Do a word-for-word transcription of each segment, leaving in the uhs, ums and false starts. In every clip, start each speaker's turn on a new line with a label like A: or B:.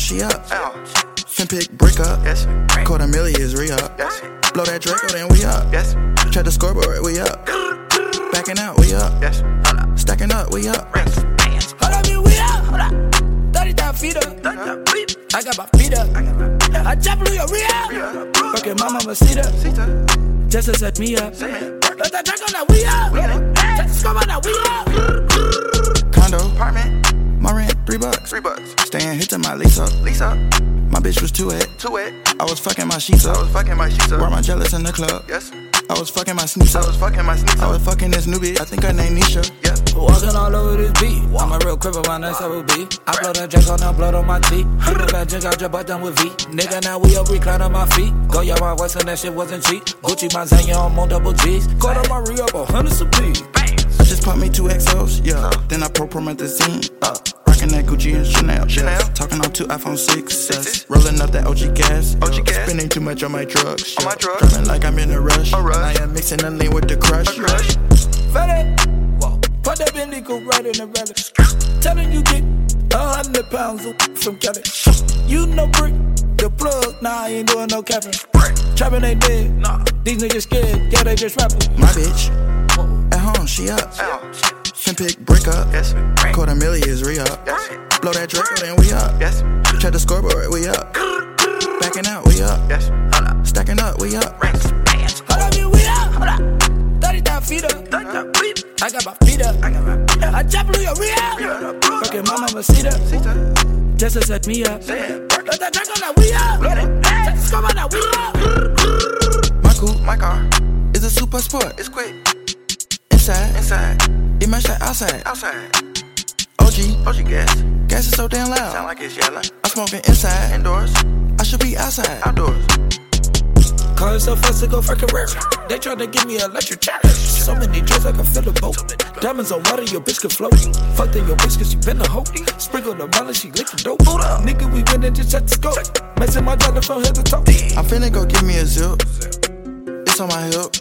A: she up. Fin pick, brick up.
B: Yes.
A: Quarter million is re-up.
B: Yes.
A: Blow that Draco, then we up.
B: Yes.
A: Check the scoreboard, we up. Backing out, we up.
B: Yes.
A: Stacking up, we up.
C: Hold up, we up. Hold up. thirty thousand feet up. I got my feet up. I jump through your rear. Fucking my mama seat up. Just to set me up. Let that drink on that we up. Check the score on that we up.
A: Condo,
B: Apartment.
A: my rent, three bucks.
B: Three bucks.
A: Staying hit to my lease up.
B: Lease up.
A: My bitch was too wet.
B: Too wet.
A: I was fucking my sheets
B: I
A: up.
B: was fucking my sheets
A: Brought
B: up.
A: my jealous in the club.
B: Yes.
A: I was fucking my sneaks
B: I
A: up.
B: was fucking my sneaks
A: I
B: up.
A: was fucking this new bitch. I think her name Nisha.
B: Yeah.
C: Walking all over this beat. I'm a real cripple, my next level B. I blow that drink on that blood on my teeth. I blow that drink out your butt done with V. Nigga, now we up recline on my feet. Go your my West and that shit wasn't cheap. Gucci, my Zanya on more double G's. Go to my re up a hundred supreme.
A: I just popped me two X Os, yeah. Then I pro promethazine, uh. Rockin' that Gucci and Chanel,
B: Chanel.
A: yes. Talking on two iPhone six,
B: Sixes.
A: Rolling up that O G gas,
B: O G
A: yeah.
B: gas.
A: Spending too much on my drugs,
B: On
A: yeah.
B: my drugs.
A: Driving like I'm in a rush,
B: A rush.
A: and I am mixing the lean with the crush,
B: A crush.
C: Fetty, put that Bentley go right in the belly. Telling you get a hundred pounds from Cali. You know brick, the plug, nah, I ain't doing no capping. Trapping ain't dead, nah. These niggas scared, yeah, they just rapping.
A: My bitch, at home, she up. Fin pick, brick up.
B: Yes.
A: Quarter million is re-up.
B: Yes.
A: Blow that Draco, then we up.
B: Yes.
A: Check the scoreboard, we up. Backing out, we up.
B: Yes.
A: Stacking up, we up.
C: Hold up, we up, hold up. thirty thousand feet up. I got my feet up. I jump through your rear. Fucking my mama seat up. Just to set me up. Let that drink on that we up. Check the score on that we up.
A: My coupe,
B: My car.
A: is a super sport.
B: It's quick.
A: Inside,
B: Inside.
A: it match like outside.
B: Outside.
A: O G,
B: O G gas.
A: gas is so damn
B: Sound
A: loud.
B: like it's yelling.
A: I'm smoking inside,
B: Indoors.
A: I should be outside.
B: Outdoors.
C: Car is so fast to go for career. They try to give me an electric chair. So many drugs I can fill a boat. Diamonds on water, your bitch can float. Fucked in your bitch cause she been a hoe. Sprinkle the melon, she lick the dope. Nigga, we win and just check the scope. Messing my dollar from head to toe.
A: I'm finna go give me a zip. It's on my hip.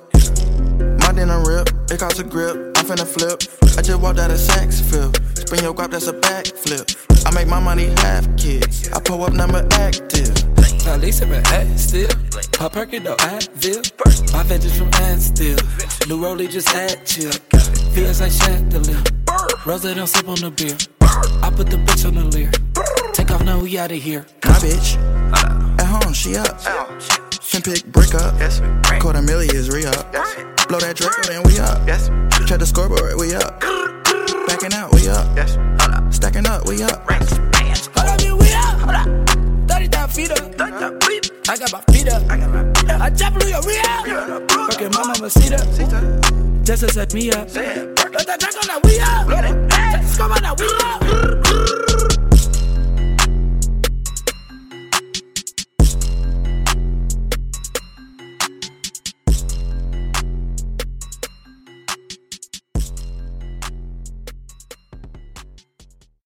A: My denim rip, it costs a grip. I'm finna flip. I just walked out of Saks Fifth. Spin your guap, that's a backflip. I make my money half kids. I pull up number active.
C: At least I'm an still. Pop Perkin, no Advil. My vintage from Anstill. New Rollie just add chill. V S like chandelier. Rose don't sip on the beer. I put the bitch on the leer. Take off now, we outta here.
A: My bitch, at home, she up. Fin pick, brick up.
B: Yes.
A: Quarter million is re-up.
B: Yes.
A: Blow that Draco, then we up.
B: Yes.
A: Check the scoreboard, we up. Backing out, we up.
B: Yes.
A: Stacking up, we up.
C: Hold up, we up. Hold up. thirty thousand feet up. I got my feet up. I jump through your rear. Fucking my mama seat up. Just to set me up. Let that drink on that we up. Check the score on that we up.